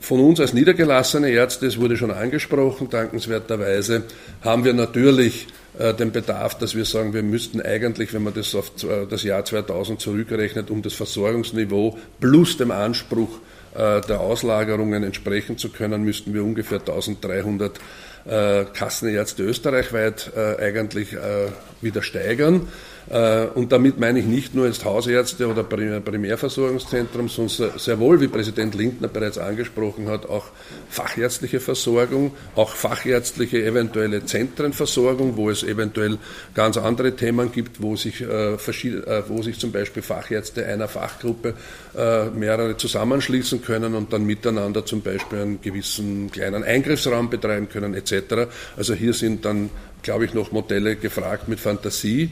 von uns als niedergelassene Ärzte, es wurde schon angesprochen, dankenswerterweise, haben wir natürlich den Bedarf, dass wir sagen, wir müssten eigentlich, wenn man das auf das Jahr 2000 zurückrechnet, um das Versorgungsniveau plus dem Anspruch der Auslagerungen entsprechen zu können, müssten wir ungefähr 1300 Kassenärzte österreichweit eigentlich wieder steigern. Und damit meine ich nicht nur jetzt Hausärzte oder Primärversorgungszentrum, sondern sehr wohl, wie Präsident Lindner bereits angesprochen hat, auch fachärztliche Versorgung, auch fachärztliche eventuelle Zentrenversorgung, wo es eventuell ganz andere Themen gibt, wo sich zum Beispiel Fachärzte einer Fachgruppe mehrere zusammenschließen können und dann miteinander zum Beispiel einen gewissen kleinen Eingriffsraum betreiben können etc. Also hier sind dann, glaube ich, noch Modelle gefragt mit Fantasie.